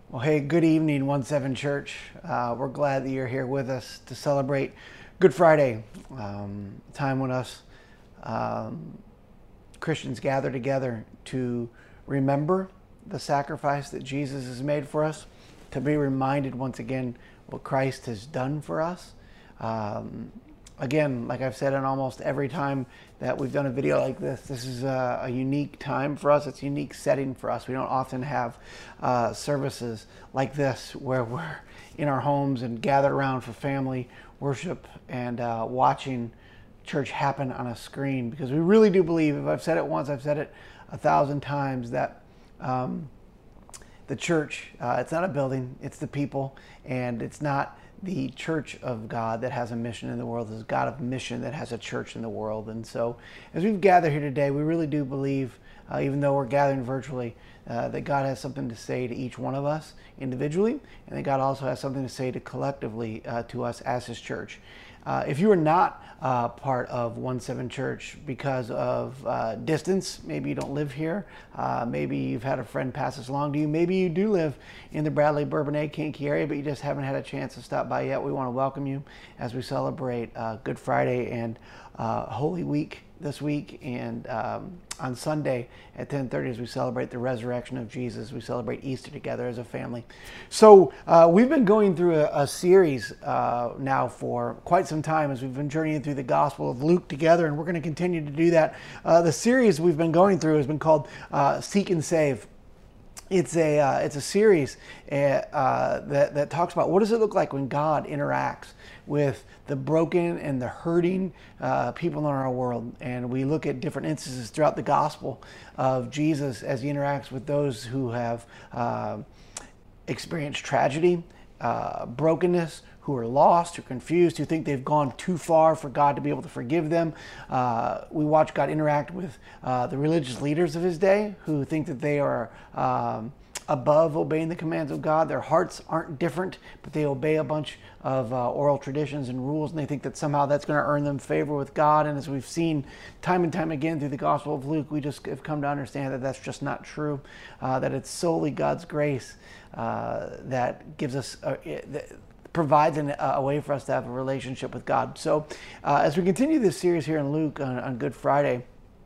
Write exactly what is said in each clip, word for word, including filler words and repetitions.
Well, hey, good evening, one seven Church. Uh, we're glad that you're here with us to celebrate Good Friday, um, time when us um, Christians gather together to remember the sacrifice that Jesus has made for us, to be reminded once again what Christ has done for us. Um, again, like I've said in almost every time that we've done a video like this, this is a, a unique time for us. It's a unique setting for us. We don't often have uh, services like this where we're in our homes and gathered around for family worship and uh, watching church happen on a screen, because we really do believe, if I've said it once, I've said it a thousand times, that um, the church, uh, it's not a building, it's the people, and it's not the church of God that has a mission in the world. It's God of mission that has a church in the world. And so as we've gathered here today, we really do believe, uh, even though we're gathering virtually, uh, that God has something to say to each one of us individually, and that God also has something to say to collectively uh, to us as his church. Uh, if you are not uh, part of one seven Church because of uh, distance, maybe you don't live here, uh, maybe you've had a friend pass this along to you, maybe you do live in the Bradley, Bourbonnais, Kankakee area, but you just haven't had a chance to stop by yet, we want to welcome you as we celebrate uh, Good Friday and uh, Holy Week this week, and um, on Sunday at ten thirty as we celebrate the resurrection of Jesus. We celebrate Easter together as a family. So uh, we've been going through a, a series uh, now for quite some time as we've been journeying through the Gospel of Luke together, and we're going to continue to do that. Uh, the series we've been going through has been called uh, Seek and Save. It's a uh, it's a series uh, uh, that that talks about what does it look like when God interacts with the broken and the hurting uh, people in our world, and we look at different instances throughout the gospel of Jesus as he interacts with those who have uh, experienced tragedy, uh, brokenness, who are lost, who are confused, who think they've gone too far for God to be able to forgive them. Uh, we watch God interact with uh, the religious leaders of his day who think that they are um, above obeying the commands of God. Their hearts aren't different, but they obey a bunch of uh, oral traditions and rules, and they think that somehow that's going to earn them favor with God. And as we've seen time and time again through the Gospel of Luke, we just have come to understand that that's just not true, uh, that it's solely God's grace uh, that gives us uh, that provides an, uh, a way for us to have a relationship with God. So uh, as we continue this series here in Luke on, on Good Friday,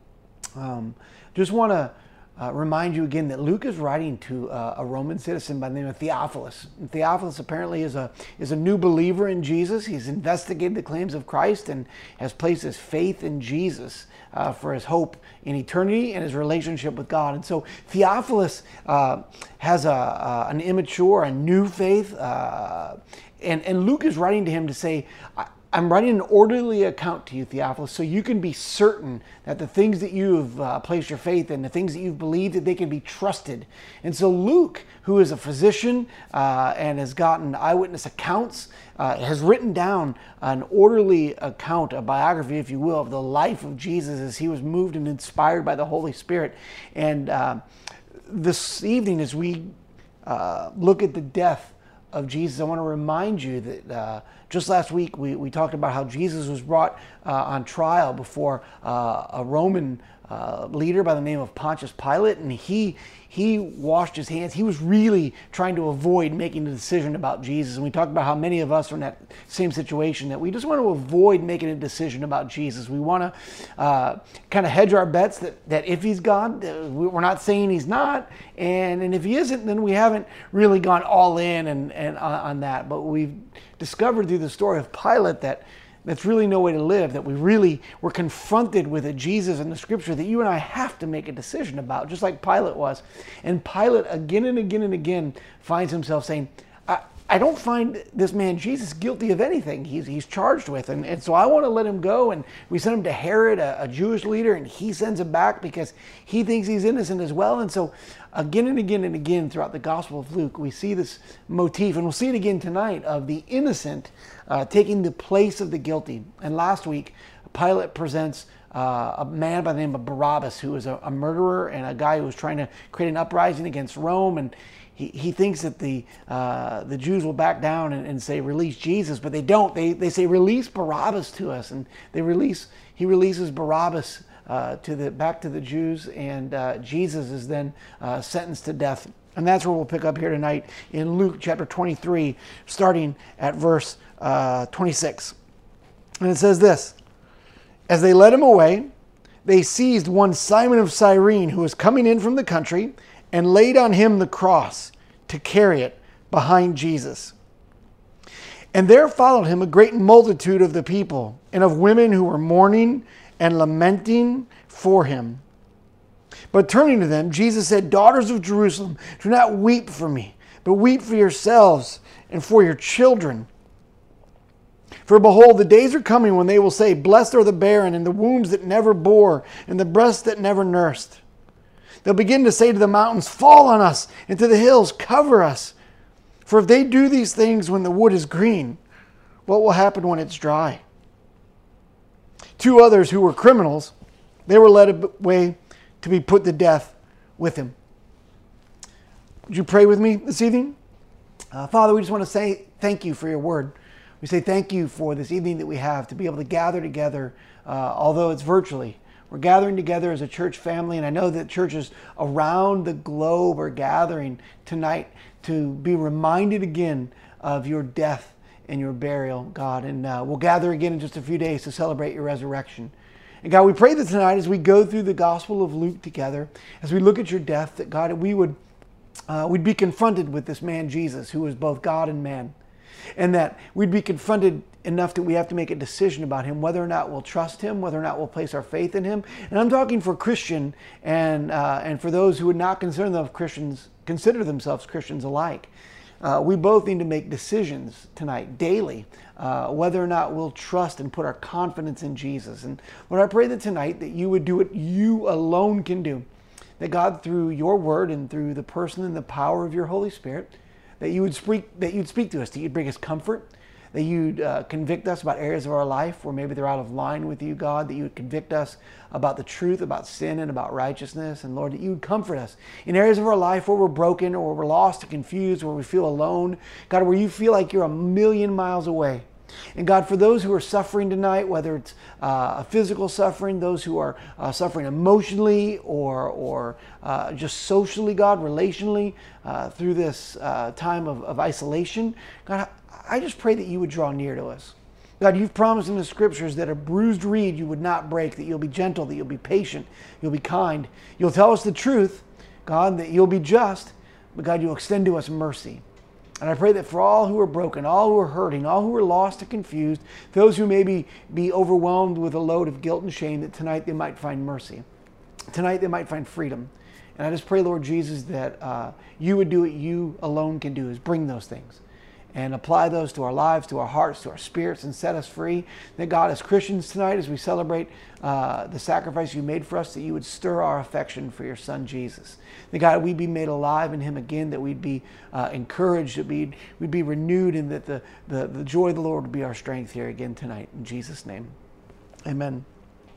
um, just want to Uh, remind you again that Luke is writing to uh, a Roman citizen by the name of Theophilus. And Theophilus apparently is a is a new believer in Jesus. He's investigated the claims of Christ and has placed his faith in Jesus uh, for his hope in eternity and his relationship with God. And so Theophilus uh, has a, a an immature, a new faith, uh, and and Luke is writing to him to say, I'm writing an orderly account to you, Theophilus, so you can be certain that the things that you've uh, placed your faith in, the things that you've believed, that they can be trusted. And so Luke, who is a physician uh, and has gotten eyewitness accounts, uh, has written down an orderly account, a biography, if you will, of the life of Jesus as he was moved and inspired by the Holy Spirit. And uh, this evening, as we uh, look at the death of Jesus, I want to remind you that uh, just last week we, we talked about how Jesus was brought uh, on trial before uh, a Roman uh, leader by the name of Pontius Pilate, and he he washed his hands. He was really trying to avoid making a decision about Jesus. And we talked about how many of us are in that same situation, that we just want to avoid making a decision about Jesus. We want to uh, kind of hedge our bets that, that if he's God, uh, we're not saying he's not, and, and if he isn't, then we haven't really gone all in and, and on, on that. But we've discovered through the story of Pilate that that's really no way to live, that we really were confronted with a Jesus in the scripture that you and I have to make a decision about, just like Pilate was. And Pilate again and again and again finds himself saying, I, I don't find this man Jesus guilty of anything he's, he's charged with. And, and so I want to let him go. And we send him to Herod, a, a Jewish leader, and he sends him back because he thinks he's innocent as well. And so again and again and again throughout the Gospel of Luke, we see this motif, and we'll see it again tonight, of the innocent uh, taking the place of the guilty. And last week, Pilate presents uh, a man by the name of Barabbas, who was a, a murderer and a guy who was trying to create an uprising against Rome. And he, he thinks that the uh, the Jews will back down and, and say, release Jesus, but they don't. They, they say, release Barabbas to us. And they release he releases Barabbas uh, to the back to the Jews, and uh, Jesus is then uh, sentenced to death And that's where we'll pick up here tonight in Luke chapter twenty-three, starting at verse uh, twenty-six. And it says this: As they led him away, they seized one Simon of Cyrene, who was coming in from the country, and laid on him the cross to carry it behind Jesus. And there followed him a great multitude of the people, and of women who were mourning and lamenting for him. But turning to them, Jesus said, Daughters of Jerusalem, do not weep for me, but weep for yourselves and for your children. For behold, the days are coming when they will say, Blessed are the barren, and the wombs that never bore, and the breasts that never nursed. They'll begin to say to the mountains, Fall on us, and to the hills, cover us. For if they do these things when the wood is green, what will happen when it's dry? Two others who were criminals, they were led away to be put to death with him. Would you pray with me this evening? Uh, Father, we just want to say thank you for your word. We say thank you for this evening that we have to be able to gather together, uh, although it's virtually. We're gathering together as a church family, and I know that churches around the globe are gathering tonight to be reminded again of your death and your burial, God. And uh, we'll gather again in just a few days to celebrate your resurrection. And God, we pray that tonight as we go through the Gospel of Luke together, as we look at your death, that God, we would uh, we'd be confronted with this man Jesus, who was both God and man. And that we'd be confronted enough that we have to make a decision about him, whether or not we'll trust him, whether or not we'll place our faith in him. And I'm talking for Christian and uh, and for those who would not consider themselves Christians, consider themselves Christians alike. Uh, we both need to make decisions tonight, daily, uh, whether or not we'll trust and put our confidence in Jesus. And Lord, I pray that tonight that you would do what you alone can do. That God, through your word and through the person and the power of your Holy Spirit, that you would speak, that you'd speak to us, that you'd bring us comfort, that you'd uh, convict us about areas of our life where maybe they're out of line with you, God, that you would convict us about the truth, about sin and about righteousness. And Lord, that you would comfort us in areas of our life where we're broken or where we're lost and confused, where we feel alone. God, where you feel like you're a million miles away. And God, for those who are suffering tonight, whether it's uh, a physical suffering, those who are uh, suffering emotionally or, or uh, just socially, God, relationally, uh, through this uh, time of, of isolation, God, I just pray that you would draw near to us. God, you've promised in the scriptures that a bruised reed you would not break, that you'll be gentle, that you'll be patient, you'll be kind. You'll tell us the truth, God, that you'll be just, but God, you'll extend to us mercy. And I pray that for all who are broken, all who are hurting, all who are lost and confused, those who maybe be overwhelmed with a load of guilt and shame, that tonight they might find mercy. Tonight they might find freedom. And I just pray, Lord Jesus, that uh, you would do what you alone can do, is bring those things and apply those to our lives, to our hearts, to our spirits, and set us free. That God, as Christians tonight, as we celebrate uh, the sacrifice you made for us, that you would stir our affection for your Son, Jesus. That God, we'd be made alive in him again, that we'd be uh, encouraged, that we'd, we'd be renewed, and that the, the, the joy of the Lord would be our strength here again tonight. In Jesus' name, amen.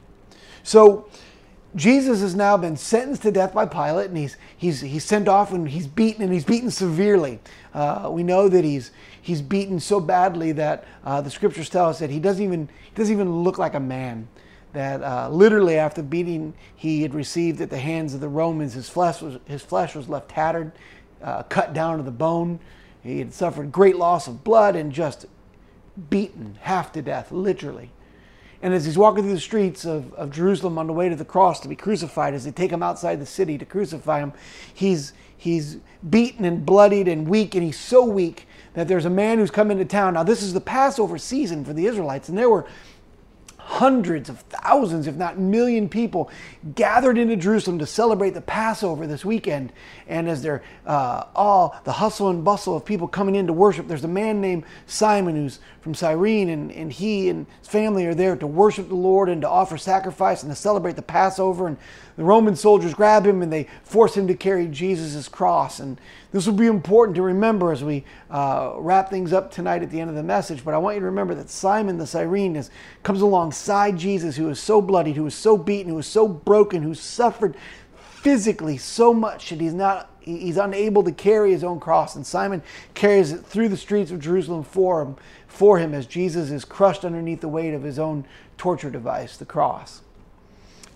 So, Jesus has now been sentenced to death by Pilate, and he's he's he's sent off, and he's beaten, and he's beaten severely. Uh, we know that he's he's beaten so badly that uh, the scriptures tell us that he doesn't even he doesn't even look like a man. That uh, literally after beating he had received at the hands of the Romans, his flesh was his flesh was left tattered, uh, cut down to the bone. He had suffered great loss of blood and just beaten half to death, literally. And as he's walking through the streets of, of Jerusalem on the way to the cross to be crucified, as they take him outside the city to crucify him, he's he's beaten and bloodied and weak, and he's so weak that there's a man who's come into town. Now, this is the Passover season for the Israelites, and there were hundreds of thousands, if not million people gathered into Jerusalem to celebrate the Passover this weekend. And as they're uh, all the hustle and bustle of people coming in to worship, there's a man named Simon who's from Cyrene, and, and he and his family are there to worship the Lord and to offer sacrifice and to celebrate the Passover. And the Roman soldiers grab him and they force him to carry Jesus' cross. And this will be important to remember as we uh, wrap things up tonight at the end of the message. But I want you to remember that Simon the Cyrene is, comes alongside Jesus, who is so bloodied, who is so beaten, who is so broken, who suffered physically so much that he's not he's unable to carry his own cross. And Simon carries it through the streets of Jerusalem for him, for him as Jesus is crushed underneath the weight of his own torture device, the cross.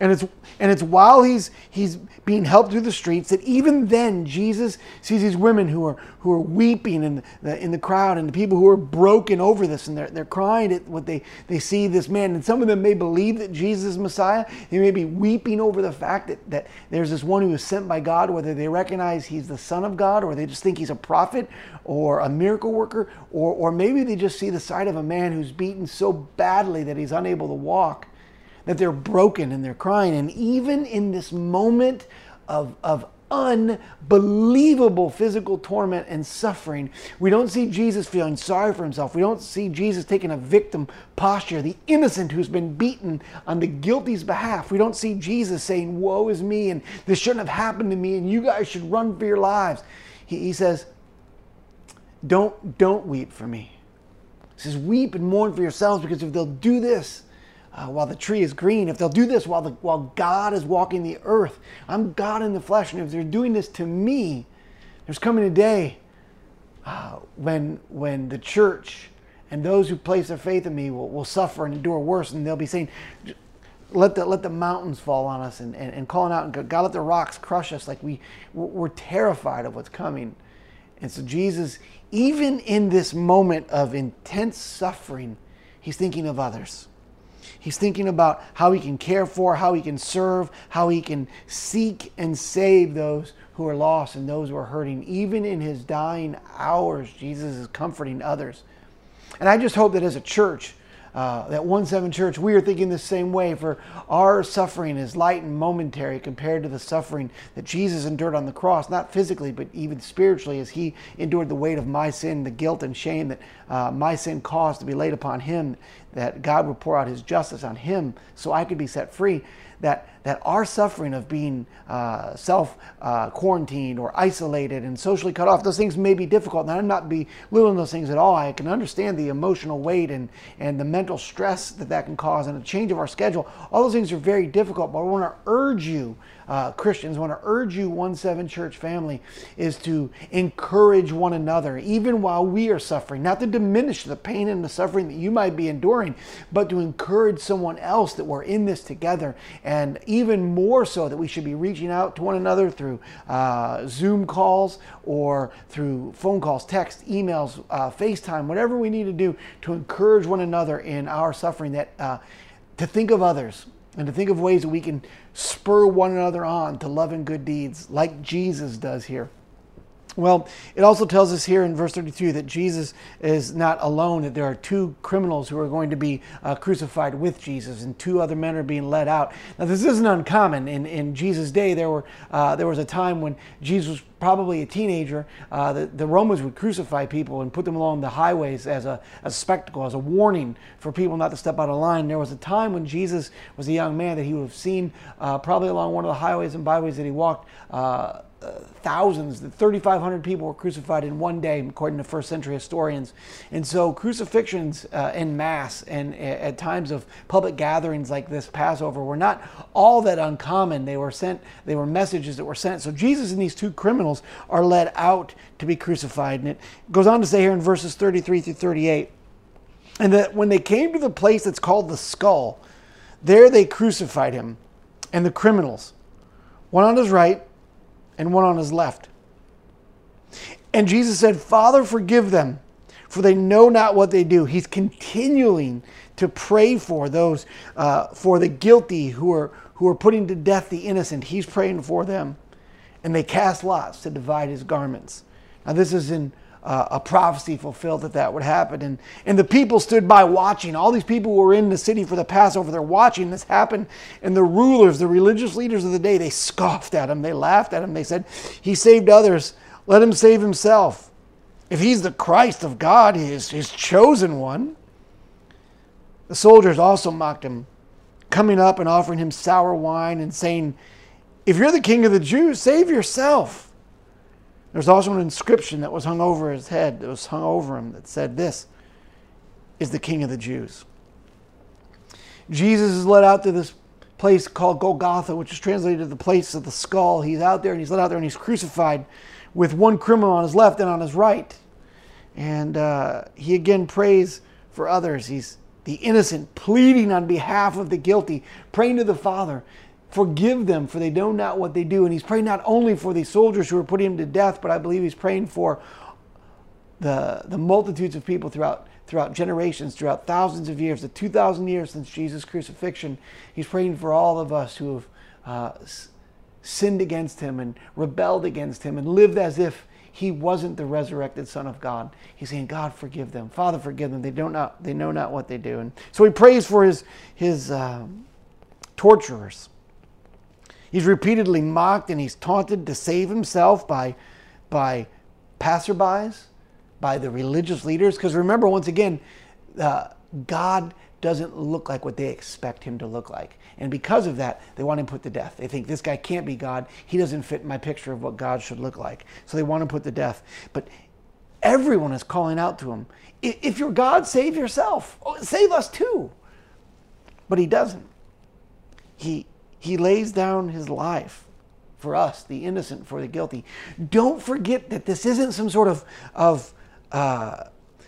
And it's and it's while he's he's being helped through the streets that even then Jesus sees these women who are who are weeping in the in the crowd, and the people who are broken over this, and they're they're crying at what they, they see this man. And some of them may believe that Jesus is Messiah. They may be weeping over the fact that, that there's this one who is sent by God, whether they recognize he's the Son of God, or they just think he's a prophet or a miracle worker, or or maybe they just see the sight of a man who's beaten so badly that he's unable to walk, that they're broken and they're crying. And even in this moment of, of unbelievable physical torment and suffering, we don't see Jesus feeling sorry for himself. We don't see Jesus taking a victim posture, the innocent who's been beaten on the guilty's behalf. We don't see Jesus saying, woe is me, and this shouldn't have happened to me, and you guys should run for your lives. He, he says, don't, don't weep for me. He says, weep and mourn for yourselves, because if they'll do this, Uh, while the tree is green, if they'll do this while the, while God is walking the earth, I'm God in the flesh, and if they're doing this to me, there's coming a day uh, when when the church and those who place their faith in me will, will suffer and endure worse, and they'll be saying, let the let the mountains fall on us, and, and, and calling out, and God, let the rocks crush us, like we we're terrified of what's coming. And so Jesus, even in this moment of intense suffering, he's thinking of others. He's thinking about how he can care for, how he can serve, how he can seek and save those who are lost and those who are hurting. Even in his dying hours, Jesus is comforting others. And I just hope that as a church, uh, that one seven Church, we are thinking the same way, for our suffering is light and momentary compared to the suffering that Jesus endured on the cross, not physically, but even spiritually, as he endured the weight of my sin, the guilt and shame that uh, my sin caused to be laid upon him, that God would pour out his justice on him so I could be set free. That, that our suffering of being uh, self-quarantined uh, or isolated and socially cut off, those things may be difficult. And I'm not belittling those things at all. I can understand the emotional weight and, and the mental stress that that can cause, and a change of our schedule. All those things are very difficult, but I want to urge you, uh, Christians, I want to urge you, one seven Church family, is to encourage one another, even while we are suffering. Not to diminish the pain and the suffering that you might be enduring, but to encourage someone else that we're in this together. And even more so that we should be reaching out to one another through uh, Zoom calls or through phone calls, text, emails, uh, FaceTime, whatever we need to do to encourage one another in our suffering, that uh, to think of others and to think of ways that we can spur one another on to love and good deeds like Jesus does here. Well, it also tells us here in verse thirty-two that Jesus is not alone, that there are two criminals who are going to be uh, crucified with Jesus, and two other men are being led out. Now, this isn't uncommon. In, in Jesus' day, there were uh, there was a time when Jesus was probably a teenager. Uh, the, the Romans would crucify people and put them along the highways as a, as a spectacle, as a warning for people not to step out of line. There was a time when Jesus was a young man that he would have seen uh, probably along one of the highways and byways that he walked, uh, Uh, thousands, thirty-five hundred people were crucified in one day, according to first century historians. And so crucifixions uh, en masse and uh, at times of public gatherings like this Passover were not all that uncommon. They were sent, they were messages that were sent. So Jesus and these two criminals are led out to be crucified. And it goes on to say here in verses thirty-three through thirty-eight, and that when they came to the place that's called the Skull, there they crucified him and the criminals, one on his right and one on his left. And Jesus said, Father, forgive them, for they know not what they do. He's continuing to pray for those, uh, for the guilty who are, who are putting to death the innocent. He's praying for them. And they cast lots to divide his garments. Now this is in uh, a prophecy fulfilled that that would happen. And, and the people stood by watching. All these people who were in the city for the Passover, they're watching this happen. And the rulers, the religious leaders of the day, they scoffed at him. They laughed at him. They said, he saved others. Let him save himself. If he's the Christ of God, his, his chosen one. The soldiers also mocked him, coming up and offering him sour wine and saying, if you're the king of the Jews, save yourself. There's also an inscription that was hung over his head, that was hung over him, that said, this is the King of the Jews. Jesus is led out to this place called Golgotha, which is translated the place of the skull. He's out there, and he's led out there, and he's crucified with one criminal on his left and on his right. And uh, he again prays for others. He's the innocent, pleading on behalf of the guilty, praying to the Father Forgive them, for they know not what they do. And he's praying not only for the soldiers who are putting him to death, but I believe he's praying for the, the multitudes of people throughout, throughout generations, throughout thousands of years, the two thousand years since Jesus' crucifixion. He's praying for all of us who have uh, sinned against him and rebelled against him and lived as if he wasn't the resurrected Son of God. He's saying, God, forgive them. Father, forgive them. They don't not, they know not what they do. And so he prays for his, his uh, torturers. He's repeatedly mocked and he's taunted to save himself by, by passerbys, by the religious leaders. Because remember, once again, uh, God doesn't look like what they expect him to look like. And because of that, they want him put to death. They think this guy can't be God. He doesn't fit my picture of what God should look like. So they want him put to death. But everyone is calling out to him, if you're God, save yourself. Save us too. But he doesn't. He, he lays down his life for us, the innocent for the guilty. Don't forget that this isn't some sort of, of uh,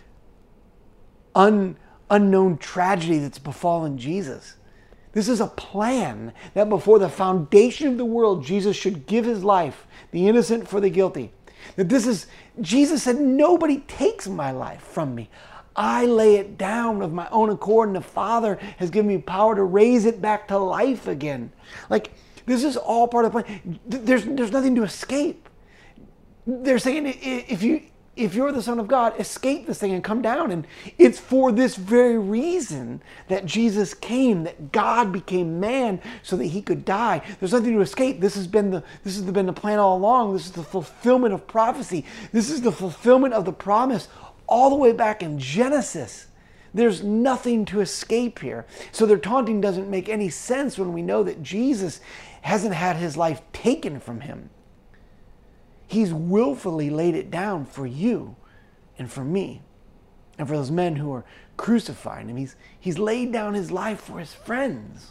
un, unknown tragedy that's befallen Jesus. This is a plan that before the foundation of the world, Jesus should give his life, the innocent for the guilty. That this is, Jesus said, nobody takes my life from me. I lay it down of my own accord, and the Father has given me power to raise it back to life again. Like, this is all part of the plan. There's, there's nothing to escape. They're saying, if you, if you're the Son of God, escape this thing and come down. And it's for this very reason that Jesus came, that God became man so that he could die. There's nothing to escape. This has been the, this has been the plan all along. This is the fulfillment of prophecy. This is the fulfillment of the promise all the way back in Genesis. There's nothing to escape here. So their taunting doesn't make any sense when we know that Jesus hasn't had his life taken from him. He's willfully laid it down for you and for me and for those men who are crucifying him. He's, he's laid down his life for his friends.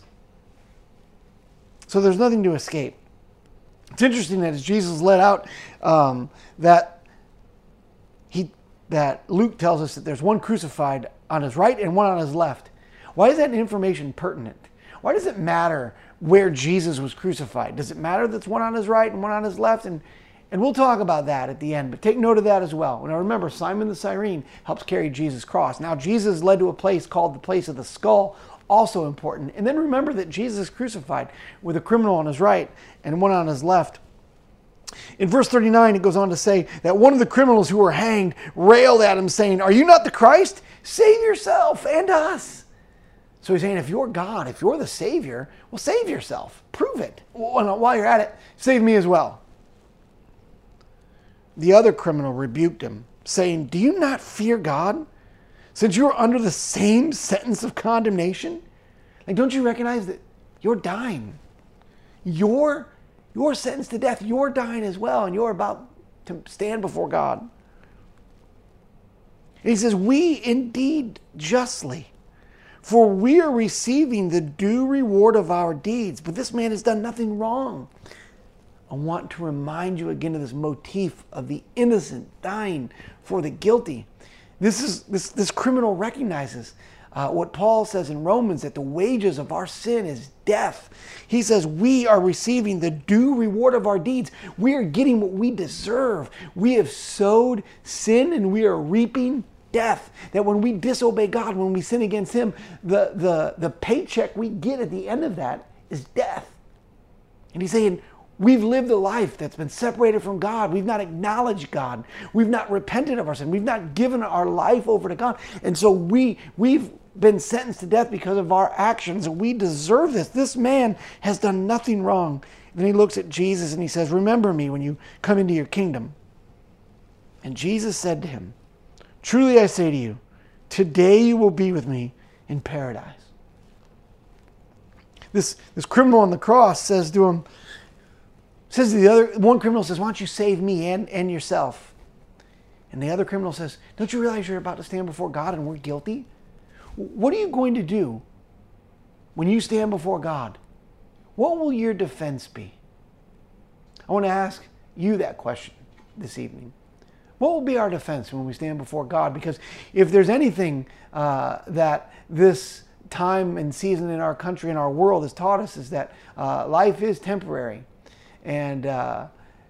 So there's nothing to escape. It's interesting that as Jesus let out um, that, he, that Luke tells us that there's one crucified on his right and one on his left. Why is that information pertinent? Why does it matter where Jesus was crucified? Does it matter that's one on his right and one on his left? And And we'll talk about that at the end, but take note of that as well. Now remember, Simon the Cyrene helps carry Jesus' cross. Now Jesus led to a place called the place of the skull, also important. And then remember that Jesus is crucified with a criminal on his right and one on his left. In verse thirty-nine, it goes on to say that one of the criminals who were hanged railed at him saying, "Are you not the Christ? Save yourself and us." So he's saying, if you're God, if you're the Savior, well, save yourself. Prove it. While you're at it, save me as well. The other criminal rebuked him, saying, "Do you not fear God, since you are under the same sentence of condemnation?" Like, don't you recognize that you're dying? You're, you're sentenced to death. You're dying as well, and you're about to stand before God. And he says, "We indeed justly, for we are receiving the due reward of our deeds. But this man has done nothing wrong." I want to remind you again of this motif of the innocent dying for the guilty. This is this, this criminal recognizes uh, what Paul says in Romans, that the wages of our sin is death. He says we are receiving the due reward of our deeds. We are getting what we deserve. We have sowed sin and we are reaping death. That when we disobey God, when we sin against him, the, the, the paycheck we get at the end of that is death. And he's saying, we've lived a life that's been separated from God. We've not acknowledged God. We've not repented of our sin. We've not given our life over to God. And so we, we've been sentenced to death because of our actions. And we deserve this. This man has done nothing wrong. And then he looks at Jesus and he says, "Remember me when you come into your kingdom." And Jesus said to him, "Truly I say to you, today you will be with me in paradise." This, this criminal on the cross says to him, Says to the other, one criminal says, "Why don't you save me and, and yourself?" And the other criminal says, "Don't you realize you're about to stand before God and we're guilty? What are you going to do when you stand before God? What will your defense be?" I want to ask you that question this evening. What will be our defense when we stand before God? Because if there's anything uh, that this time and season in our country and our world has taught us is that uh, life is temporary, and uh,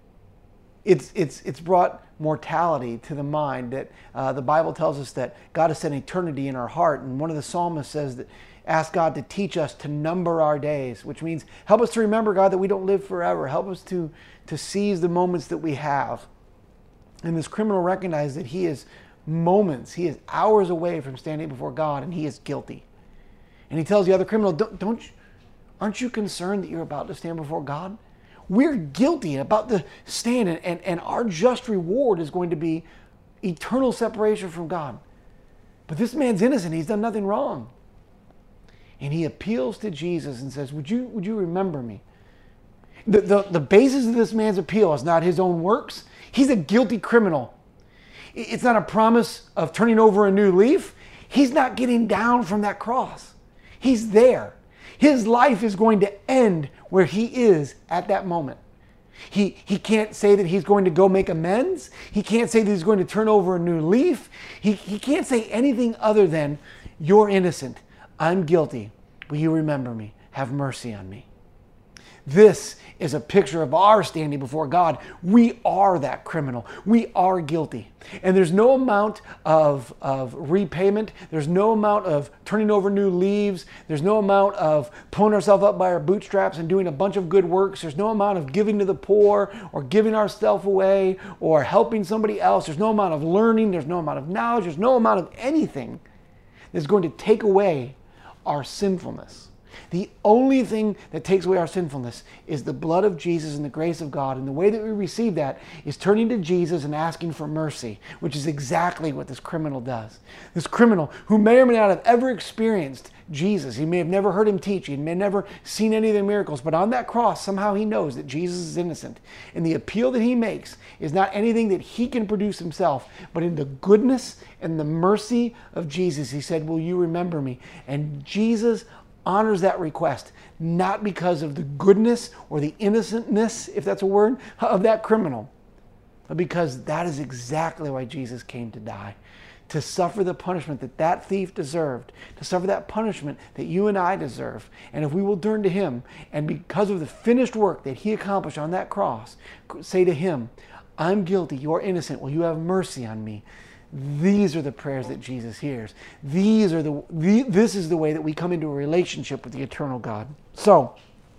it's it's it's brought mortality to the mind. That uh, the Bible tells us that God has set eternity in our heart, and one of the psalmists says that ask God to teach us to number our days, which means help us to remember, God, that we don't live forever. Help us to to seize the moments that we have. And this criminal recognized that he is moments, he is hours away from standing before God, and he is guilty. And he tells the other criminal, don't, don't you, aren't you concerned that you're about to stand before God? We're guilty and about to stand, and, and, and our just reward is going to be eternal separation from God. But this man's innocent. He's done nothing wrong. And he appeals to Jesus and says, would you, would you remember me? The, the, the basis of this man's appeal is not his own works. He's a guilty criminal. It's not a promise of turning over a new leaf. He's not getting down from that cross. He's there. His life is going to end where he is at that moment. He, he can't say that he's going to go make amends. He can't say that he's going to turn over a new leaf. He, he can't say anything other than, you're innocent. I'm guilty. Will you remember me? Have mercy on me. This is a picture of our standing before God. We are that criminal. We are guilty. And there's no amount of, of repayment. There's no amount of turning over new leaves. There's no amount of pulling ourselves up by our bootstraps and doing a bunch of good works. There's no amount of giving to the poor or giving ourselves away or helping somebody else. There's no amount of learning. There's no amount of knowledge. There's no amount of anything that's going to take away our sinfulness. The only thing that takes away our sinfulness is the blood of Jesus and the grace of God. And the way that we receive that is turning to Jesus and asking for mercy, which is exactly what this criminal does. This criminal, who may or may not have ever experienced Jesus, he may have never heard him teach, he may have never seen any of the miracles, but on that cross, somehow he knows that Jesus is innocent. And the appeal that he makes is not anything that he can produce himself, but in the goodness and the mercy of Jesus. He said, will you remember me? And Jesus honors that request, not because of the goodness or the innocentness, if that's a word, of that criminal, but because that is exactly why Jesus came to die, to suffer the punishment that that thief deserved, to suffer that punishment that you and I deserve. And if we will turn to him, and because of the finished work that he accomplished on that cross, say to him, I'm guilty, you're innocent, will you have mercy on me? These are the prayers that Jesus hears. These are the, the this is the way that we come into a relationship with the eternal God. So,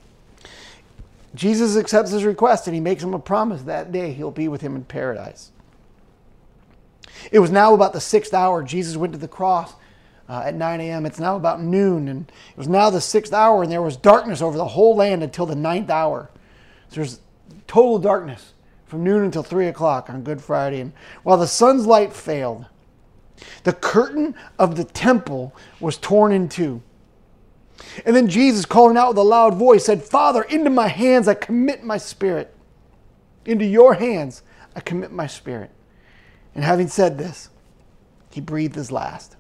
Jesus accepts his request, and he makes him a promise that day he'll be with him in paradise. It was now about the sixth hour. Jesus went to the cross uh, at nine a.m. It's now about noon, and it was now the sixth hour, and there was darkness over the whole land until the ninth hour. So there's total darkness from noon until three o'clock on Good Friday. And while the sun's light failed, the curtain of the temple was torn in two. And then Jesus, calling out with a loud voice, said, Father, into my hands I commit my spirit. Into your hands I commit my spirit. And having said this, he breathed his last.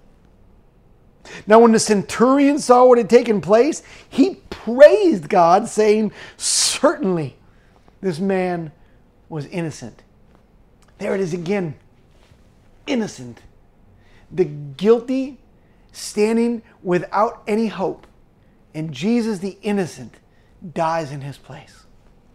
Now when the centurion saw what had taken place, he praised God, saying, certainly this man was innocent. There it is again. Innocent. The guilty standing without any hope. And Jesus, the innocent, dies in his place.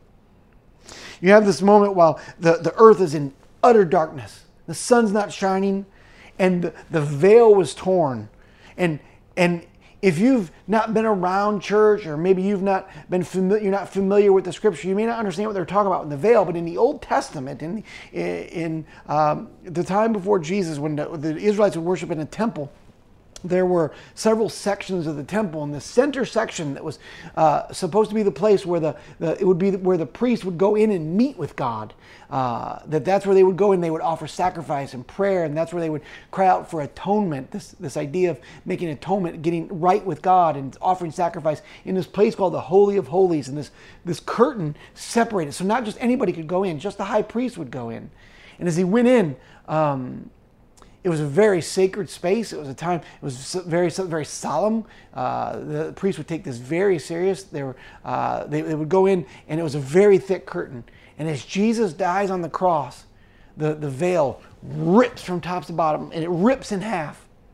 You have this moment while the, the earth is in utter darkness. The sun's not shining, and the, the veil was torn. And, and if you've not been around church, or maybe you've not been familiar, you're not familiar with the scripture, you may not understand what they're talking about in the veil. But in the Old Testament, in in um, the time before Jesus, when the, the Israelites would worship in a temple, there were several sections of the temple, and the center section that was uh, supposed to be the place where the, the it would be where the priest would go in and meet with God. Uh, that that's where they would go and they would offer sacrifice and prayer, and that's where they would cry out for atonement. This this idea of making atonement, getting right with God, and offering sacrifice in this place called the Holy of Holies, and this this curtain separated, so not just anybody could go in, just the high priest would go in. And as he went in, um, it was a very sacred space. It was a time, it was very, very solemn. Uh, the priest would take this very serious. They, were, uh, they, they would go in, and it was a very thick curtain. And as Jesus dies on the cross, the, the veil rips from top to bottom, and it rips in half.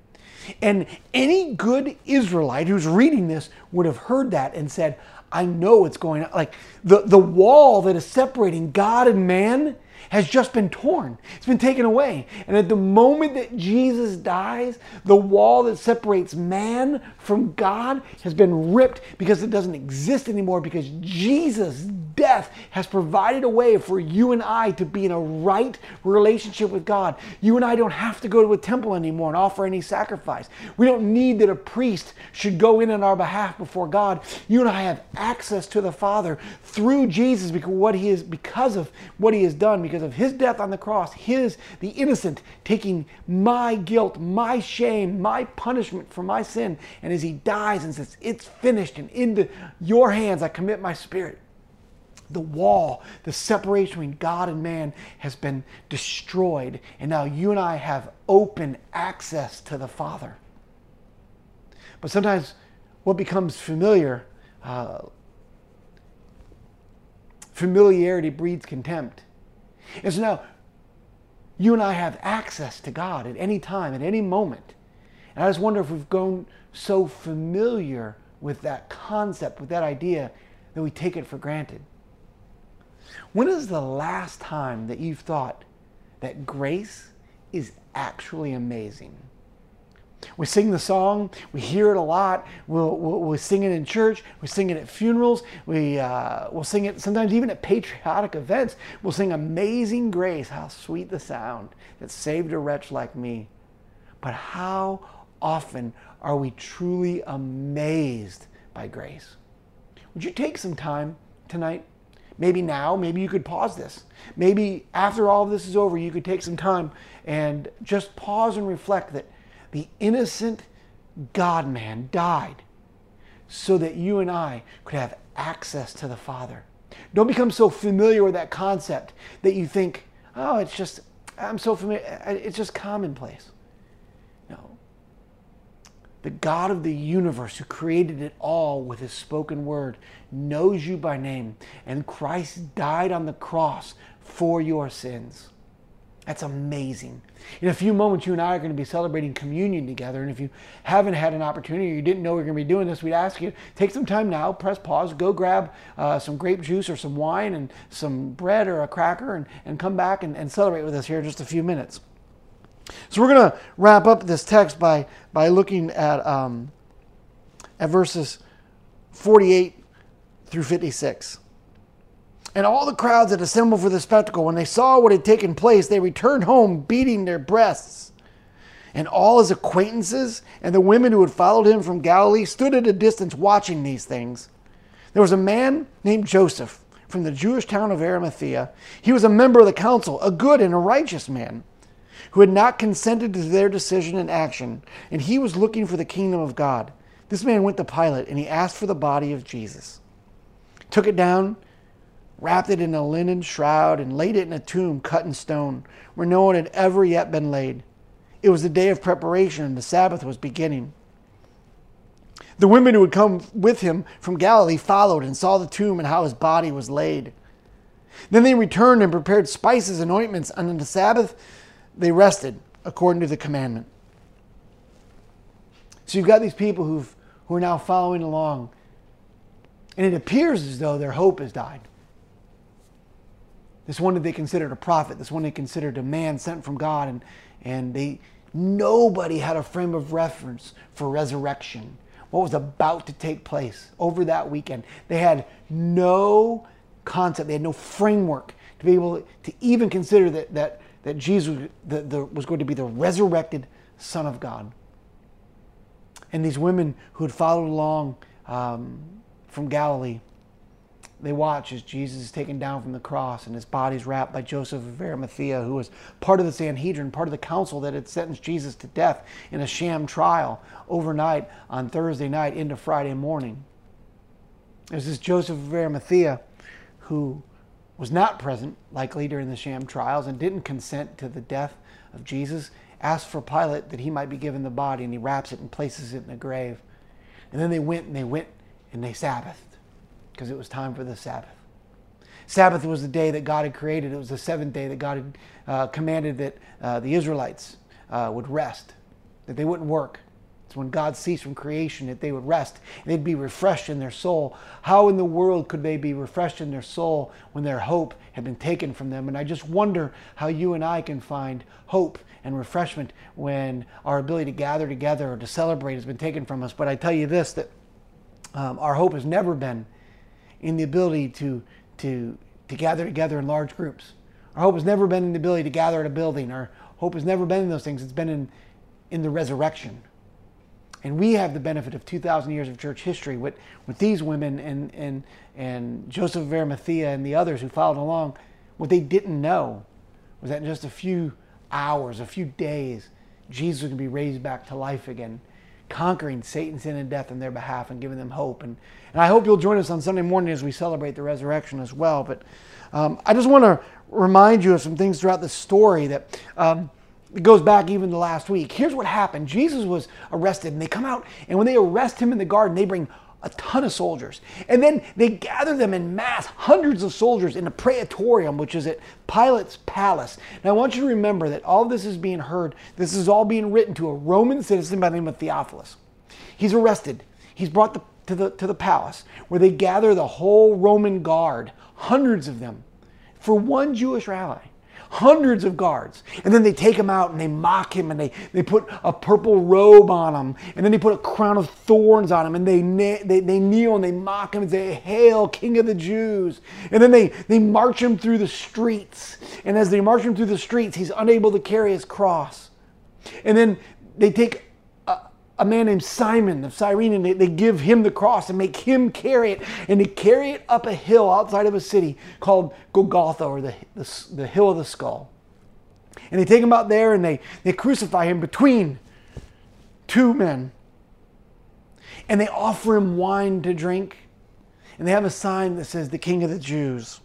And any good Israelite who's reading this would have heard that and said, I know what's going on. Like the, the wall that is separating God and man has just been torn. It's been taken away. And at the moment that Jesus dies, the wall that separates man from God has been ripped because it doesn't exist anymore, because Jesus' death has provided a way for you and I to be in a right relationship with God. You and I don't have to go to a temple anymore and offer any sacrifice. We don't need that a priest should go in on our behalf before God. You and I have access to the Father through Jesus because what he is because of what he has done, because of his death on the cross, his, the innocent, taking my guilt, my shame, my punishment for my sin. And as he dies and says, it's finished, and into your hands I commit my spirit, the wall, the separation between God and man has been destroyed. And now you and I have open access to the Father. But sometimes what becomes familiar, uh, familiarity breeds contempt. And so now you and I have access to God at any time, at any moment. And I just wonder if we've grown so familiar with that concept, with that idea, that we take it for granted. When is the last time that you've thought that grace is actually amazing? We sing the song, we hear it a lot, we'll, we'll, we'll sing it in church, we sing it at funerals, we, uh, we'll sing it sometimes even at patriotic events. We'll sing Amazing Grace, how sweet the sound that saved a wretch like me. But how often are we truly amazed by grace? Would you take some time tonight? Maybe now, maybe you could pause this. Maybe after all of this is over, you could take some time and just pause and reflect that the innocent God-man died so that you and I could have access to the Father. Don't become so familiar with that concept that you think, oh, it's just, I'm so familiar, it's just commonplace. No. The God of the universe, who created it all with his spoken word, knows you by name, and Christ died on the cross for your sins. That's amazing. In a few moments, you and I are going to be celebrating communion together. And if you haven't had an opportunity, or you didn't know we were going to be doing this, we'd ask you, take some time now, press pause, go grab uh, some grape juice or some wine and some bread or a cracker, and, and come back and, and celebrate with us here in just a few minutes. So we're going to wrap up this text by, by looking at, um, at verses forty-eight through fifty-six. And all the crowds that assembled for the spectacle, when they saw what had taken place, they returned home beating their breasts. And all his acquaintances and the women who had followed him from Galilee stood at a distance watching these things. There was a man named Joseph from the Jewish town of Arimathea. He was a member of the council, a good and a righteous man, who had not consented to their decision and action, and he was looking for the kingdom of God. This man went to Pilate, and he asked for the body of Jesus. Took it down, wrapped it in a linen shroud, and laid it in a tomb cut in stone, where no one had ever yet been laid. It was the day of preparation, and the Sabbath was beginning. The women who had come with him from Galilee followed and saw the tomb and how his body was laid. Then they returned and prepared spices and ointments, and on the Sabbath they rested according to the commandment. So you've got these people who've, who are now following along, and it appears as though their hope has died. This one that they considered a prophet, this one they considered a man sent from God, and, and they nobody had a frame of reference for resurrection, what was about to take place over that weekend. They had no concept, they had no framework to be able to even consider that, that, that Jesus the, the, was going to be the resurrected Son of God. And these women who had followed along um, from Galilee, they watch as Jesus is taken down from the cross and his body is wrapped by Joseph of Arimathea, who was part of the Sanhedrin, part of the council that had sentenced Jesus to death in a sham trial overnight on Thursday night into Friday morning. There's this Joseph of Arimathea who was not present, likely during the sham trials, and didn't consent to the death of Jesus, asked for Pilate that he might be given the body, and he wraps it and places it in a grave. And then they went and they went and they Sabbathed, because it was time for the Sabbath. Sabbath was the day that God had created. It was the seventh day that God had uh, commanded that uh, the Israelites uh, would rest, that they wouldn't work. It's when God ceased from creation that they would rest and they'd be refreshed in their soul. How in the world could they be refreshed in their soul when their hope had been taken from them? And I just wonder how you and I can find hope and refreshment when our ability to gather together or to celebrate has been taken from us. But I tell you this, that um, our hope has never been in the ability to, to, to gather together in large groups. Our hope has never been in the ability to gather at a building. Our hope has never been in those things. It's been in, in the resurrection. And we have the benefit of two thousand years of church history with, with these women and, and, and Joseph of Arimathea and the others who followed along. What they didn't know was that in just a few hours, a few days, Jesus was going to be raised back to life again, conquering Satan, sin, and death on their behalf and giving them hope. And, and I hope you'll join us on Sunday morning as we celebrate the resurrection as well. But um, I just want to remind you of some things throughout the story that... Um, It goes back even to last week. Here's what happened. Jesus was arrested, and they come out, and when they arrest him in the garden, they bring a ton of soldiers. And then they gather them in mass, hundreds of soldiers, in the Praetorium, which is at Pilate's palace. Now, I want you to remember that all this is being heard. This is all being written to a Roman citizen by the name of Theophilus. He's arrested. He's brought the, to, the, to the palace, where they gather the whole Roman guard, hundreds of them, for one Jewish rabbi. Hundreds of guards. And then they take him out and they mock him and they, they put a purple robe on him. And then they put a crown of thorns on him and they, they, they kneel and they mock him and say, "Hail, King of the Jews." And then they, they march him through the streets. And as they march him through the streets, he's unable to carry his cross. And then they take a man named Simon of Cyrene, and they, they give him the cross and make him carry it, and they carry it up a hill outside of a city called Golgotha, or the, the, the hill of the skull. And they take him out there and they, they crucify him between two men. And they offer him wine to drink. And they have a sign that says, "The King of the Jews."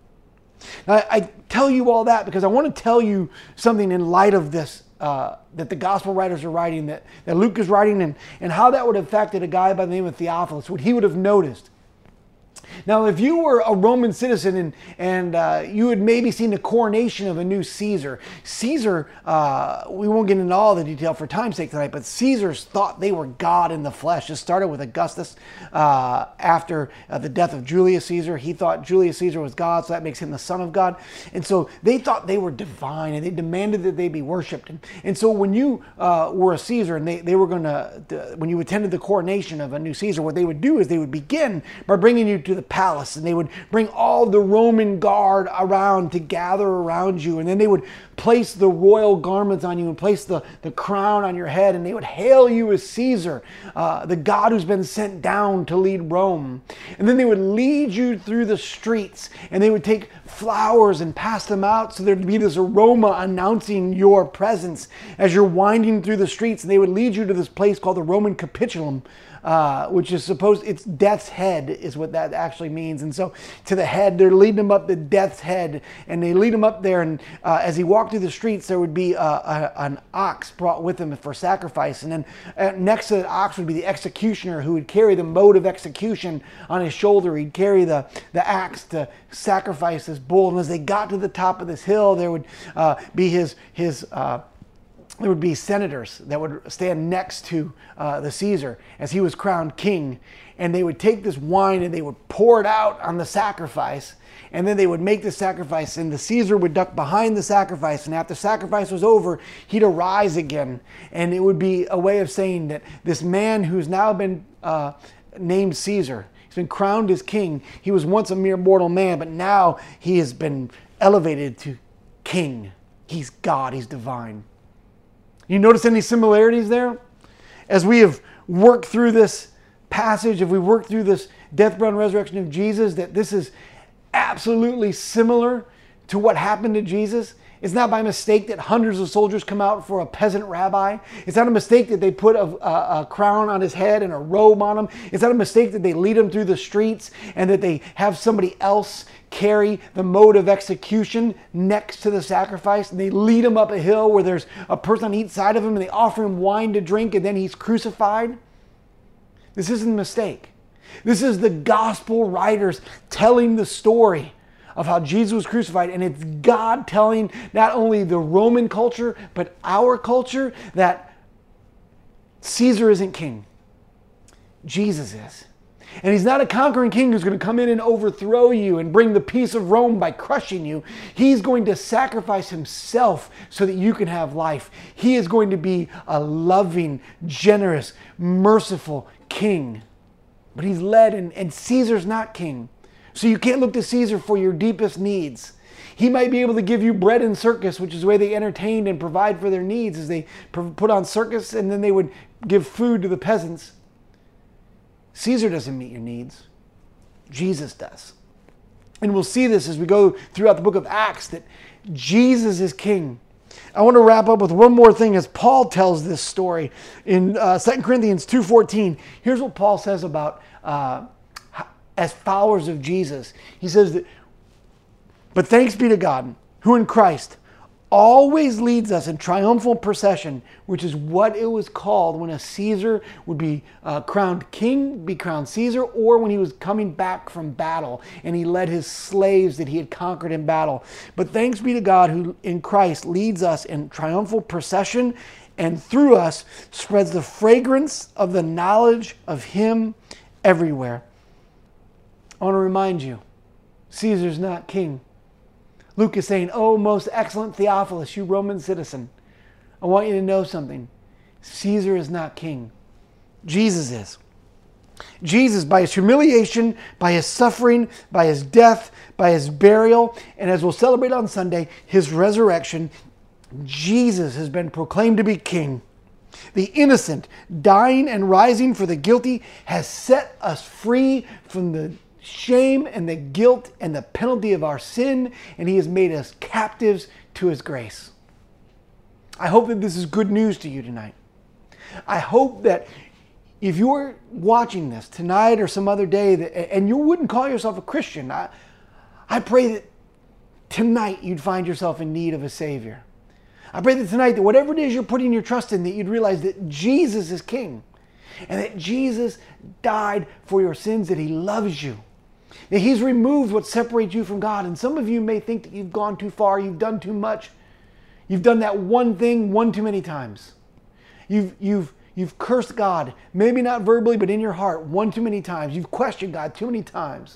Now, I, I tell you all that because I want to tell you something in light of this Uh, that the gospel writers are writing, that, that Luke is writing, and, and how that would have affected a guy by the name of Theophilus, what he would have noticed. Now, if you were a Roman citizen and, and uh, you had maybe seen the coronation of a new Caesar, Caesar, uh, we won't get into all the detail for time's sake tonight, but Caesars thought they were God in the flesh. It started with Augustus uh, after uh, the death of Julius Caesar. He thought Julius Caesar was God, so that makes him the son of God. And so they thought they were divine, and they demanded that they be worshipped. And, and so when you uh, were a Caesar, and they, they were going to, when you attended the coronation of a new Caesar, what they would do is they would begin by bringing you to the palace, and they would bring all the Roman guard around to gather around you, and then they would place the royal garments on you and place the, the crown on your head, and they would hail you as Caesar, uh, the God who's been sent down to lead Rome. And then they would lead you through the streets, and they would take flowers and pass them out so there'd be this aroma announcing your presence as you're winding through the streets. And they would lead you to this place called the Roman Capitulum, Uh, which is supposed, it's death's head is what that actually means. And so to the head, they're leading him up to death's head, and they lead him up there, and uh, as he walked through the streets, there would be a, a, an ox brought with him for sacrifice, and then uh, next to the ox would be the executioner, who would carry the mode of execution on his shoulder. He'd carry the, the axe to sacrifice this bull, and as they got to the top of this hill, there would uh, be his, his uh, there would be senators that would stand next to uh, the Caesar as he was crowned king. And they would take this wine and they would pour it out on the sacrifice. And then they would make the sacrifice, and the Caesar would duck behind the sacrifice. And after sacrifice was over, he'd arise again. And it would be a way of saying that this man who's now been uh, named Caesar, he's been crowned as king. He was once a mere mortal man, but now he has been elevated to king. He's God, he's divine. You notice any similarities there? As we have worked through this passage, if we worked through this death, burial, and resurrection of Jesus, that this is absolutely similar to what happened to Jesus. It's not by mistake that hundreds of soldiers come out for a peasant rabbi. It's not a mistake that they put a, a, a crown on his head and a robe on him. It's not a mistake that they lead him through the streets and that they have somebody else carry the mode of execution next to the sacrifice. And they lead him up a hill where there's a person on each side of him, and they offer him wine to drink, and then he's crucified. This isn't a mistake. This is the gospel writers telling the story of how Jesus was crucified, and it's God telling not only the Roman culture, but our culture, that Caesar isn't king. Jesus is. And he's not a conquering king who's going to come in and overthrow you and bring the peace of Rome by crushing you. He's going to sacrifice himself so that you can have life. He is going to be a loving, generous, merciful king. But he's led, and, and Caesar's not king. So you can't look to Caesar for your deepest needs. He might be able to give you bread and circus, which is the way they entertained and provide for their needs, as they put on circus and then they would give food to the peasants. Caesar doesn't meet your needs. Jesus does. And we'll see this as we go throughout the book of Acts, that Jesus is king. I want to wrap up with one more thing as Paul tells this story in uh, Second Corinthians two fourteen. Here's what Paul says about uh, as followers of Jesus. He says that, but thanks be to God, who in Christ always leads us in triumphal procession, which is what it was called when a Caesar would be uh, crowned king, be crowned Caesar, or when he was coming back from battle and he led his slaves that he had conquered in battle. But thanks be to God who in Christ leads us in triumphal procession and through us spreads the fragrance of the knowledge of him everywhere. I want to remind you, Caesar's not king. Luke is saying, oh, most excellent Theophilus, you Roman citizen, I want you to know something. Caesar is not king. Jesus is. Jesus, by his humiliation, by his suffering, by his death, by his burial, and as we'll celebrate on Sunday, his resurrection, Jesus has been proclaimed to be king. The innocent dying and rising for the guilty has set us free from the shame and the guilt and the penalty of our sin, and he has made us captives to his grace. I hope that this is good news to you tonight. I hope that if you're watching this tonight or some other day that, and you wouldn't call yourself a Christian, I, I pray that tonight you'd find yourself in need of a Savior. I pray that tonight that whatever it is you're putting your trust in, that you'd realize that Jesus is King and that Jesus died for your sins, that he loves you. That he's removed what separates you from God. And some of you may think that you've gone too far, you've done too much. You've done that one thing one too many times. You've, you've, you've cursed God, maybe not verbally, but in your heart, one too many times. You've questioned God too many times.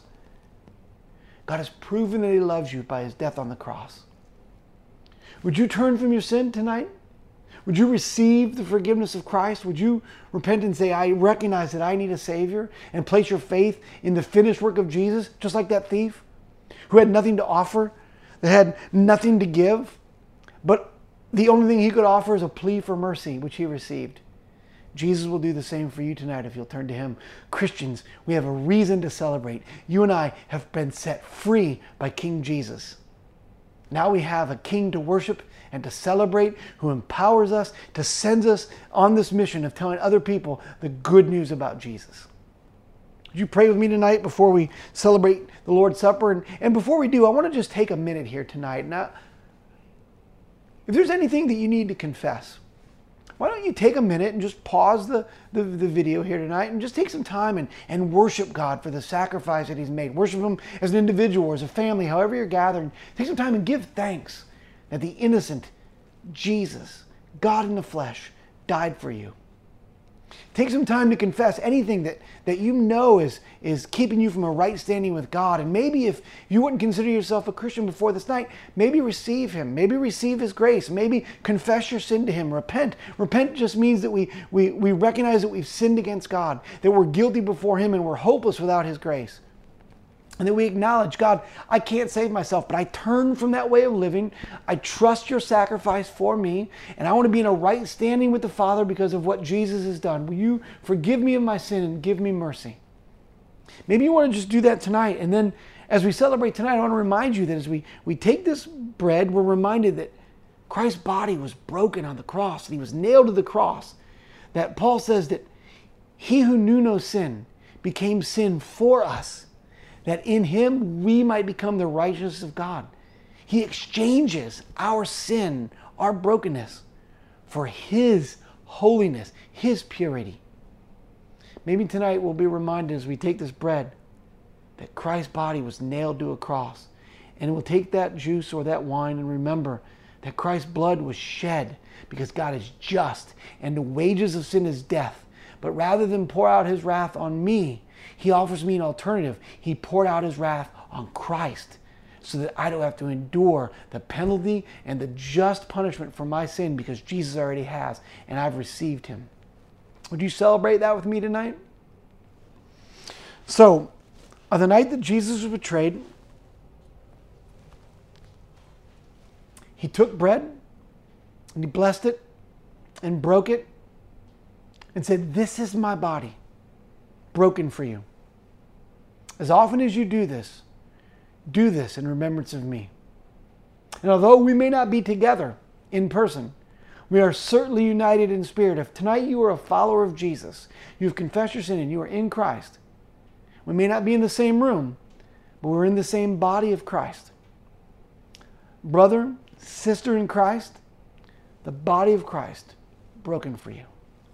God has proven that he loves you by his death on the cross. Would you turn from your sin tonight? Would you receive the forgiveness of Christ? Would you repent and say, I recognize that I need a Savior, and place your faith in the finished work of Jesus, just like that thief who had nothing to offer, that had nothing to give, but the only thing he could offer is a plea for mercy, which he received. Jesus will do the same for you tonight if you'll turn to him. Christians, we have a reason to celebrate. You and I have been set free by King Jesus. Now we have a king to worship and to celebrate, who empowers us, to send us on this mission of telling other people the good news about Jesus. Would you pray with me tonight before we celebrate the Lord's Supper? And, and before we do, I want to just take a minute here tonight. Now, if there's anything that you need to confess, why don't you take a minute and just pause the, the, the video here tonight and just take some time and, and worship God for the sacrifice that he's made. Worship him as an individual or as a family, however you're gathering. Take some time and give thanks that the innocent Jesus, God in the flesh, died for you. Take some time to confess anything that, that you know is, is keeping you from a right standing with God. And maybe if you wouldn't consider yourself a Christian before this night, maybe receive him. Maybe receive his grace. Maybe confess your sin to him. Repent. Repent just means that we, we, we recognize that we've sinned against God, that we're guilty before him and we're hopeless without his grace. And that we acknowledge, God, I can't save myself, but I turn from that way of living. I trust your sacrifice for me, and I want to be in a right standing with the Father because of what Jesus has done. Will you forgive me of my sin and give me mercy? Maybe you want to just do that tonight. And then as we celebrate tonight, I want to remind you that as we, we take this bread, we're reminded that Christ's body was broken on the cross, and he was nailed to the cross. That Paul says that he who knew no sin became sin for us, that in him we might become the righteousness of God. He exchanges our sin, our brokenness, for his holiness, his purity. Maybe tonight we'll be reminded as we take this bread that Christ's body was nailed to a cross. And we'll take that juice or that wine and remember that Christ's blood was shed because God is just and the wages of sin is death. But rather than pour out his wrath on me, he offers me an alternative. He poured out his wrath on Christ so that I don't have to endure the penalty and the just punishment for my sin because Jesus already has, and I've received him. Would you celebrate that with me tonight? So, on the night that Jesus was betrayed, he took bread and he blessed it and broke it and said, "This is my body, broken for you. As often as you do this, do this in remembrance of me." And although we may not be together in person, we are certainly united in spirit. If tonight you are a follower of Jesus, you've confessed your sin and you are in Christ, we may not be in the same room, but we're in the same body of Christ. Brother, sister in Christ, the body of Christ broken for you.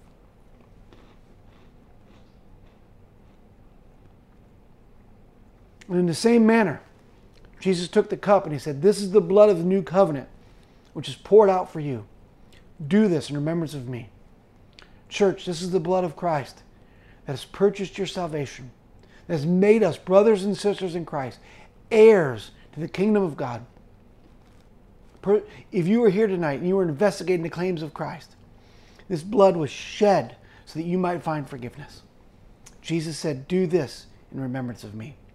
And in the same manner, Jesus took the cup and he said, "This is the blood of the new covenant, which is poured out for you. Do this in remembrance of me." Church, this is the blood of Christ that has purchased your salvation, that has made us brothers and sisters in Christ, heirs to the kingdom of God. If you are here tonight and you are investigating the claims of Christ, this blood was shed so that you might find forgiveness. Jesus said, "Do this in remembrance of me."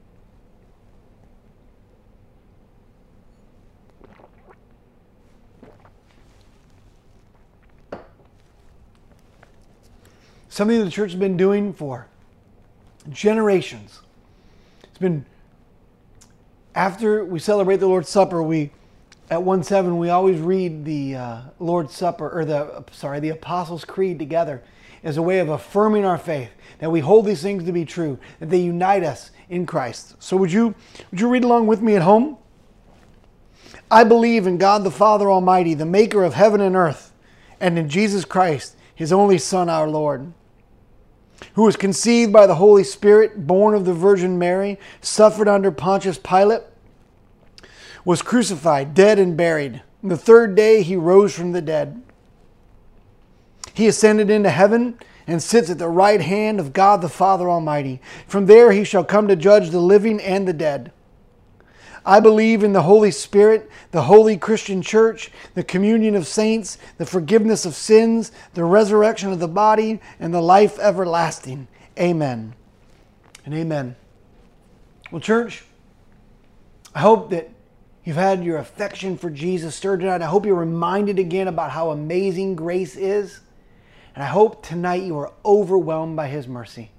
Something that the church has been doing for generations. It's been, after we celebrate the Lord's Supper, we, at one seven, we always read the uh, Lord's Supper, or the, sorry, the Apostles' Creed together as a way of affirming our faith, that we hold these things to be true, that they unite us in Christ. So would you, would you read along with me at home? "I believe in God the Father Almighty, the maker of heaven and earth, and in Jesus Christ, his only Son, our Lord, who was conceived by the Holy Spirit, born of the Virgin Mary, suffered under Pontius Pilate, was crucified, dead and buried. And the third day he rose from the dead. He ascended into heaven and sits at the right hand of God the Father Almighty. From there he shall come to judge the living and the dead. I believe in the Holy Spirit, the holy Christian church, the communion of saints, the forgiveness of sins, the resurrection of the body, and the life everlasting. Amen and amen." Well, church, I hope that you've had your affection for Jesus stirred tonight. I hope you're reminded again about how amazing grace is. And I hope tonight you are overwhelmed by his mercy.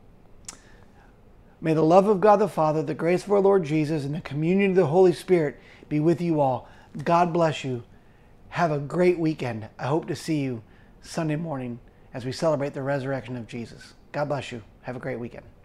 May the love of God the Father, the grace of our Lord Jesus, and the communion of the Holy Spirit be with you all. God bless you. Have a great weekend. I hope to see you Sunday morning as we celebrate the resurrection of Jesus. God bless you. Have a great weekend.